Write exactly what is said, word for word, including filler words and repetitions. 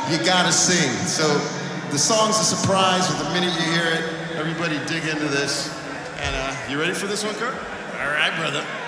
you gotta sing. So the song's a surprise, but the minute you hear it, everybody dig into this. And uh, you ready for this one, Kurt? All right, brother.